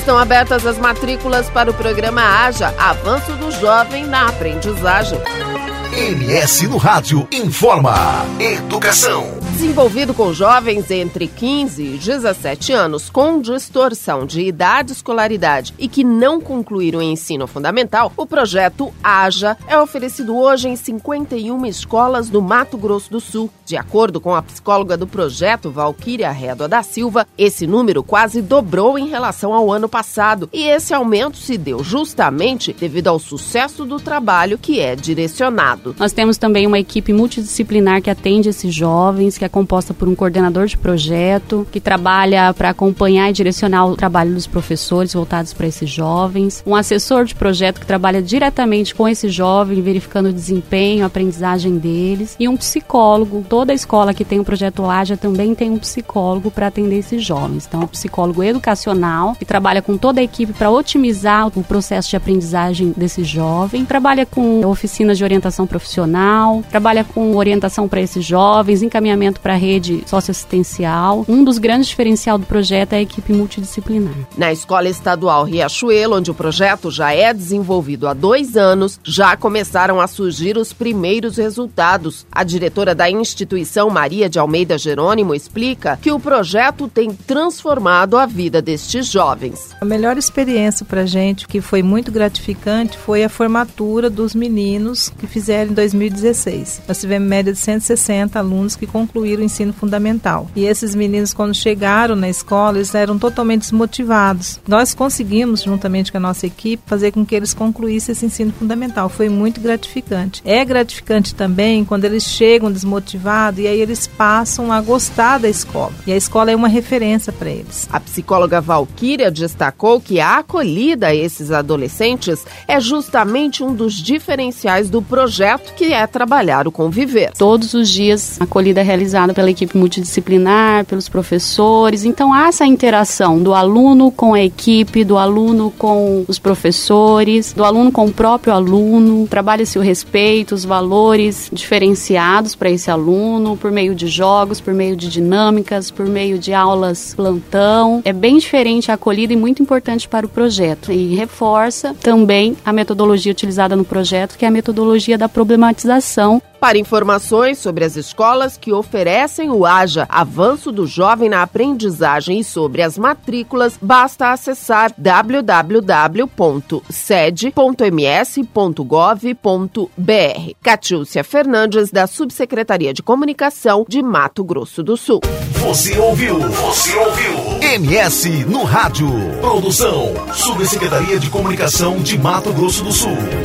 Estão abertas as matrículas para o programa AJA, Avanço do Jovem na Aprendizagem. MS no Rádio informa. Educação. Desenvolvido com jovens entre 15 e 17 anos com distorção de idade e escolaridade e que não concluíram o ensino fundamental, o projeto AJA é oferecido hoje em 51 escolas do Mato Grosso do Sul. De acordo com a psicóloga do projeto, Valquíria Rédoa da Silva, esse número quase dobrou em relação ao ano passado e esse aumento se deu justamente devido ao sucesso do trabalho que é direcionado. Nós temos também uma equipe multidisciplinar que atende esses jovens, que é composta por um coordenador de projeto, que trabalha para acompanhar e direcionar o trabalho dos professores voltados para esses jovens, um assessor de projeto que trabalha diretamente com esse jovem, verificando o desempenho, a aprendizagem deles, e um psicólogo. Toda escola que tem o projeto AJA também tem um psicólogo para atender esses jovens. Então, um psicólogo educacional, que trabalha com toda a equipe para otimizar o processo de aprendizagem desse jovem, trabalha com oficinas de orientação profissional, trabalha com orientação para esses jovens, encaminhamento para a rede socioassistencial. Um dos grandes diferenciais do projeto é a equipe multidisciplinar. Na Escola Estadual Riachuelo, onde o projeto já é desenvolvido há 2 anos, já começaram a surgir os primeiros resultados. A diretora da instituição, Maria de Almeida Jerônimo, explica que o projeto tem transformado a vida destes jovens. A melhor experiência para a gente, que foi muito gratificante, foi a formatura dos meninos que fizeram em 2016. Nós tivemos média de 160 alunos que concluíram o ensino fundamental. E esses meninos, quando chegaram na escola, eles eram totalmente desmotivados. Nós conseguimos, juntamente com a nossa equipe, fazer com que eles concluíssem esse ensino fundamental. Foi muito gratificante. É gratificante também quando eles chegam desmotivados e aí eles passam a gostar da escola. E a escola é uma referência para eles. A psicóloga Valquíria destacou que a acolhida a esses adolescentes é justamente um dos diferenciais do projeto, que é trabalhar o conviver. Todos os dias, a acolhida é realizada pela equipe multidisciplinar, pelos professores. Então, há essa interação do aluno com a equipe, do aluno com os professores, do aluno com o próprio aluno. Trabalha-se o respeito, os valores diferenciados para esse aluno, por meio de jogos, por meio de dinâmicas, por meio de aulas plantão. É bem diferente a acolhida e muito importante para o projeto. E reforça também a metodologia utilizada no projeto, que é a metodologia da problematização. Para informações sobre as escolas que oferecem o AJA, Avanço do Jovem na Aprendizagem, e sobre as matrículas, basta acessar www.sede.ms.gov.br. Catiúcia Fernandes, da Subsecretaria de Comunicação de Mato Grosso do Sul. Você ouviu MS no Rádio. Produção, Subsecretaria de Comunicação de Mato Grosso do Sul.